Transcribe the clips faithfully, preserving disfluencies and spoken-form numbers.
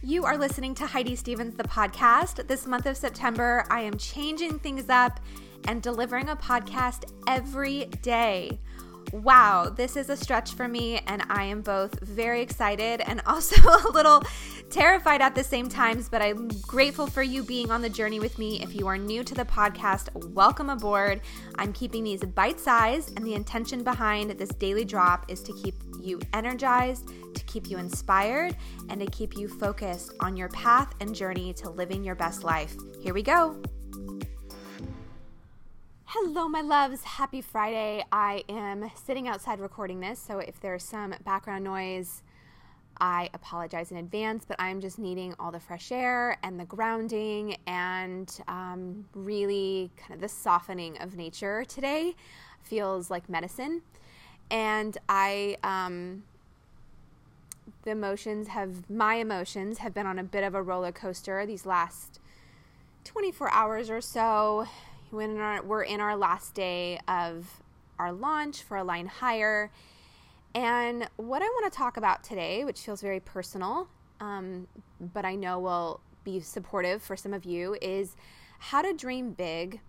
You are listening to Heidi Stevens, the podcast. This month of September, I am changing things up and delivering a podcast every day. Wow, this is a stretch for me, and I am both very excited and also a little terrified at the same times, but I'm grateful for you being on the journey with me. If you are new to the podcast, welcome aboard. I'm keeping these bite-sized, and the intention behind this daily drop is to keep you energized, to keep you inspired, and to keep you focused on your path and journey to living your best life. Here we go. Hello, my loves. Happy Friday. I am sitting outside recording this, so if there's some background noise, I apologize in advance, but I'm just needing all the fresh air and the grounding and um, really kind of the softening of nature today. Feels like medicine. And I, um, the emotions have, my emotions have been on a bit of a roller coaster these last twenty-four hours or so. When our, we're in our last day of our launch for Align Higher. And what I want to talk about today, which feels very personal, um, but I know will be supportive for some of you, is how to dream big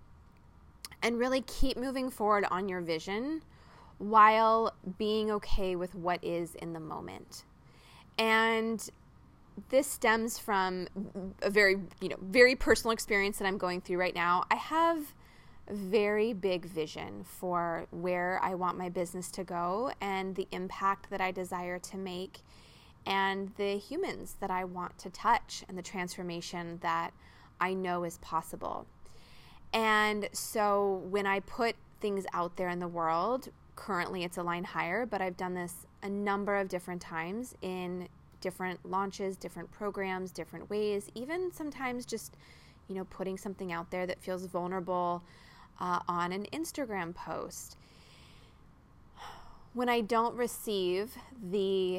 and really keep moving forward on your vision while being okay with what is in the moment. And this stems from a very, you know, very personal experience that I'm going through right now. I have a very big vision for where I want my business to go and the impact that I desire to make and the humans that I want to touch and the transformation that I know is possible. And so when I put things out there in the world, currently it's Align Higher, but I've done this a number of different times in different launches, different programs, different ways, even sometimes just, you know, putting something out there that feels vulnerable uh, on an Instagram post. When I don't receive the,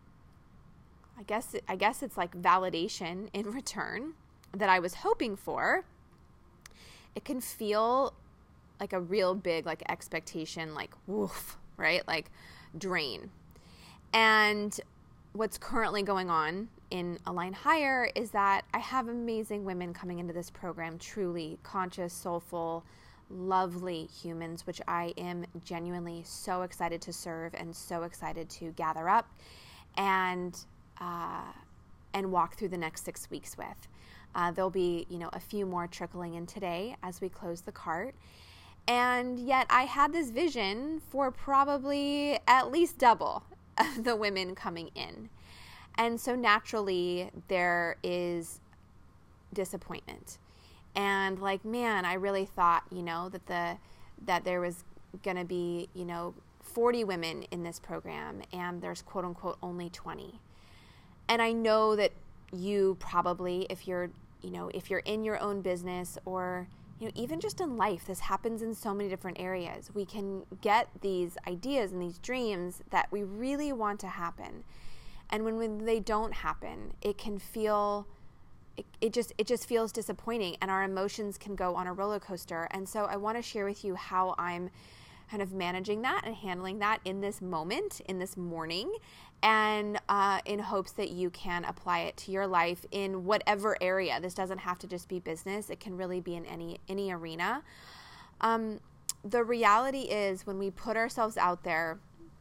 I guess, I guess it's like validation in return that I was hoping for, it can feel like a real big, like expectation, like woof, right? Like drain. And what's currently going on in Align Higher is that I have amazing women coming into this program, truly conscious, soulful, lovely humans, which I am genuinely so excited to serve and so excited to gather up and uh, and walk through the next six weeks with. Uh, there'll be, you know, a few more trickling in today as we close the cart. And yet I had this vision for probably at least double of the women coming in. And so naturally there is disappointment. And like, man, I really thought, you know, that the that there was going to be, you know, forty women in this program and there's quote unquote only twenty. And I know that you probably, if you're, you know, if you're in your own business or you know, even just in life, this happens in so many different areas. We can get these ideas and these dreams that we really want to happen. And when, when they don't happen, it can feel, it, it just it just feels disappointing and our emotions can go on a roller coaster. And so I want to share with you how I'm kind of managing that and handling that in this moment, in this morning, and uh, in hopes that you can apply it to your life in whatever area. This doesn't have to just be business. It can really be in any any arena. Um, the reality is when we put ourselves out there,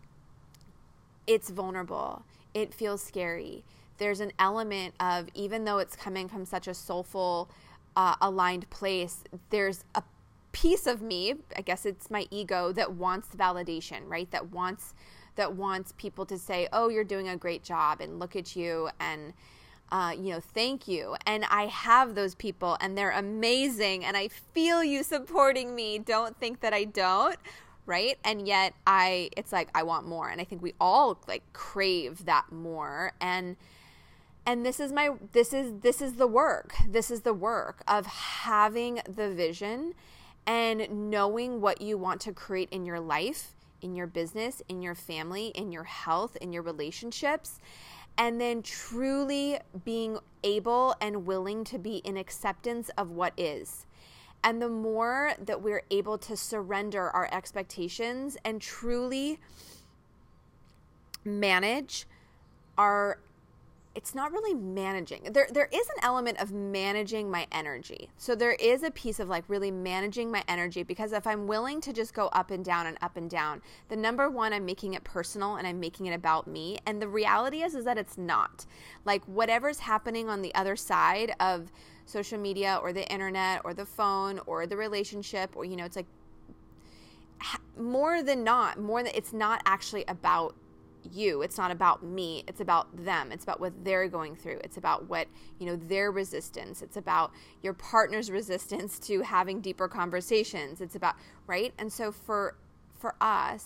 it's vulnerable. It feels scary. There's an element of, even though it's coming from such a soulful, uh, aligned place, there's a piece of me, I guess it's my ego, that wants validation, right? That wants that wants people to say, oh, you're doing a great job and look at you and, uh, you know, thank you. And I have those people and they're amazing and I feel you supporting me. Don't think that I don't, right? And yet I, it's like, I want more. And I think we all like crave that more. And And this is my, this is, this is the work. This is the work of having the vision and knowing what you want to create in your life, in your business, in your family, in your health, in your relationships, and then truly being able and willing to be in acceptance of what is. And the more that we're able to surrender our expectations and truly manage our it's not really managing. There, there is an element of managing my energy. So there is a piece of like really managing my energy, because if I'm willing to just go up and down and up and down, the number one, I'm making it personal and I'm making it about me. And the reality is, is that it's not. Like whatever's happening on the other side of social media or the internet or the phone or the relationship, or, you know, it's like more than not, more than it's not actually about you. It's not about me. It's about them. It's about what they're going through. It's about what, you know, their resistance. It's about your partner's resistance to having deeper conversations. It's about, right? And so for, for us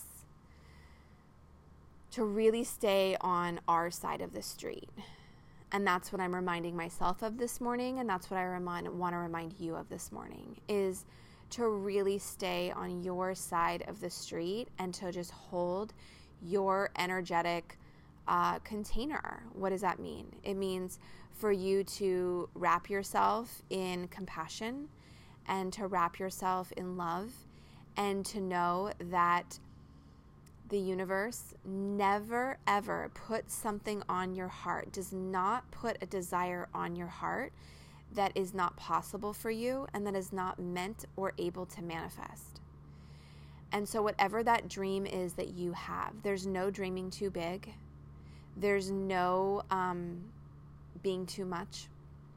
to really stay on our side of the street, and that's what I'm reminding myself of this morning. And that's what I remind, want to remind you of this morning, is to really stay on your side of the street and to just hold your energetic uh, container. What does that mean? It means for you to wrap yourself in compassion and to wrap yourself in love, and to know that the universe never, ever puts something on your heart, does not put a desire on your heart that is not possible for you and that is not meant or able to manifest. And so whatever that dream is that you have, there's no dreaming too big. There's no um, being too much.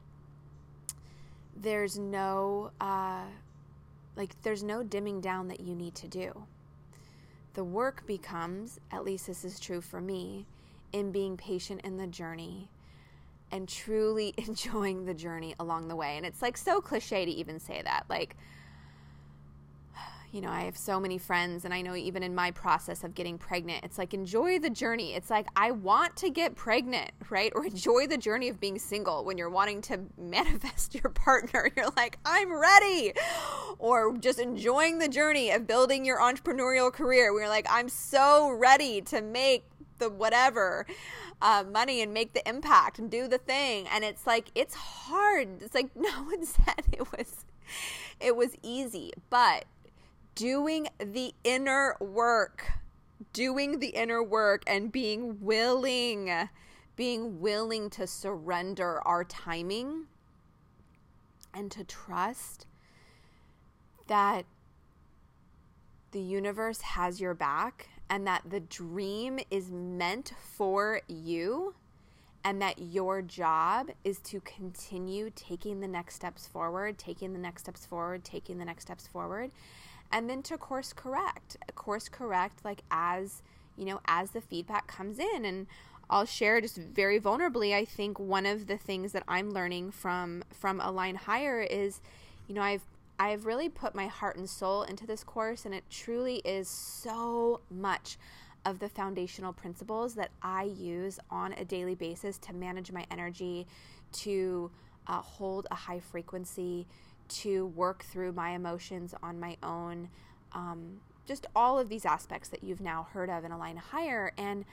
There's no, uh, like, there's no dimming down that you need to do. The work becomes, at least this is true for me, in being patient in the journey and truly enjoying the journey along the way. And it's like so cliche to even say that. Like, you know, I have so many friends, and I know even in my process of getting pregnant, it's like, enjoy the journey. It's like, I want to get pregnant, right? Or enjoy the journey of being single when you're wanting to manifest your partner. You're like, I'm ready. Or just enjoying the journey of building your entrepreneurial career. We're like, I'm so ready to make the whatever uh, money and make the impact and do the thing. And it's like, it's hard. It's like, no one said it was, it was easy, but doing the inner work, doing the inner work and being willing, being willing to surrender our timing and to trust that the universe has your back and that the dream is meant for you, and that your job is to continue taking the next steps forward, taking the next steps forward, taking the next steps forward. And then to course correct, course correct, like as, you know, as the feedback comes in. And I'll share just very vulnerably, I think one of the things that I'm learning from, from Align Higher is, you know, I've, I've really put my heart and soul into this course, and it truly is so much of the foundational principles that I use on a daily basis to manage my energy, to uh, hold a high frequency, to work through my emotions on my own, um, just all of these aspects that you've now heard of in Align Higher. And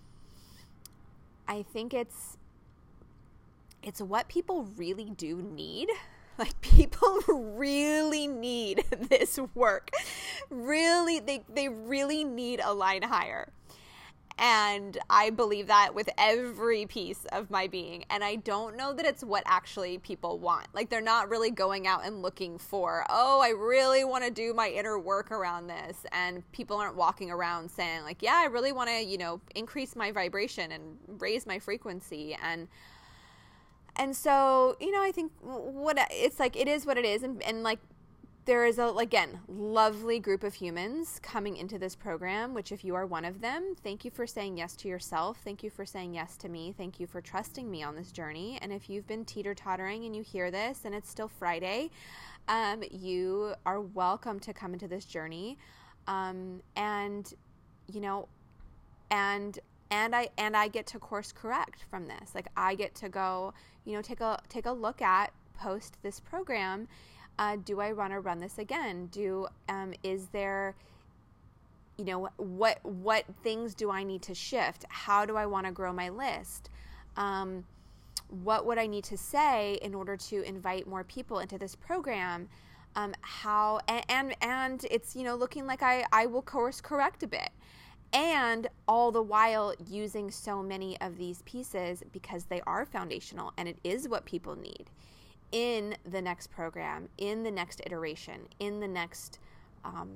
I think it's it's what people really do need. Like, people really need this work. Really, they, they really need Align Higher. And I believe that with every piece of my being. And I don't know that it's what actually people want. Like, they're not really going out and looking for, oh, I really want to do my inner work around this. And people aren't walking around saying, like, yeah, I really want to, you know, increase my vibration and raise my frequency. And and so, you know, I think what it's like, it is what it is. And, and like, there is a, again, lovely group of humans coming into this program, which if you are one of them, thank you for saying yes to yourself. Thank you for saying yes to me. Thank you for trusting me on this journey. And if you've been teeter-tottering and you hear this and it's still Friday, um, you are welcome to come into this journey. Um, and, you know, and and I and I get to course correct from this. Like, I get to go, you know, take a take a look at post this program. Uh, do I want to run this again? Do um, is there, you know, what what things do I need to shift? How do I want to grow my list? Um, what would I need to say in order to invite more people into this program? Um, how and, and and it's, you know, looking like I I will course correct a bit. And all the while using so many of these pieces because they are foundational and it is what people need in the next program, in the next iteration, in the next, um,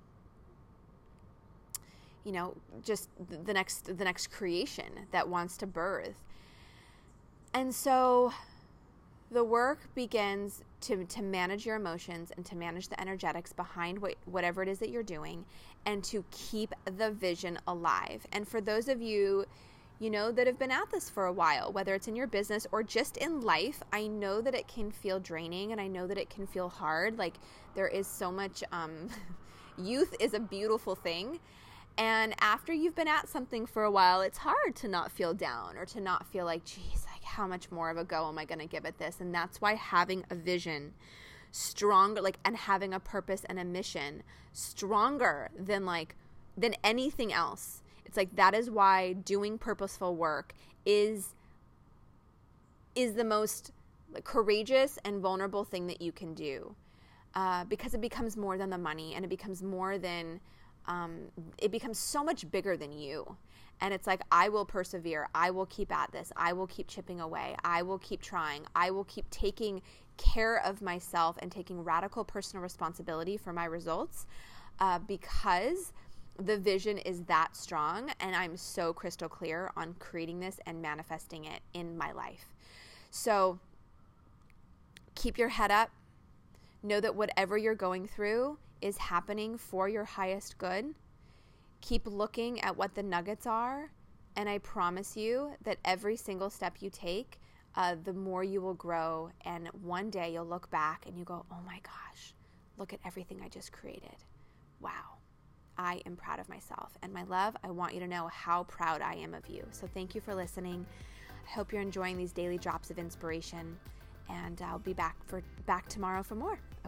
you know, just the next, the next creation that wants to birth. And so the work begins to, to manage your emotions and to manage the energetics behind what, whatever it is that you're doing, and to keep the vision alive. And for those of you, you know, that have been at this for a while, whether it's in your business or just in life, I know that it can feel draining and I know that it can feel hard. Like there is so much, um, youth is a beautiful thing. And after you've been at something for a while, it's hard to not feel down or to not feel like, geez, like how much more of a go am I going to give at this? And that's why having a vision stronger, like, and having a purpose and a mission stronger than like, than anything else. It's like, that is why doing purposeful work is, is the most courageous and vulnerable thing that you can do. Uh, because it becomes more than the money, and it becomes more than, um, it becomes so much bigger than you. And it's like, I will persevere. I will keep at this. I will keep chipping away. I will keep trying. I will keep taking care of myself and taking radical personal responsibility for my results, uh, because the vision is that strong. And I'm so crystal clear on creating this and manifesting it in my life. So keep your head up. Know that whatever you're going through is happening for your highest good. Keep looking at what the nuggets are, and I promise you that every single step you take, uh, the more you will grow, and one day you'll look back and you go, oh my gosh, look at everything I just created. Wow, I am proud of myself. And my love, I want you to know how proud I am of you. So thank you for listening. I hope you're enjoying these daily drops of inspiration, and I'll be back for back tomorrow for more.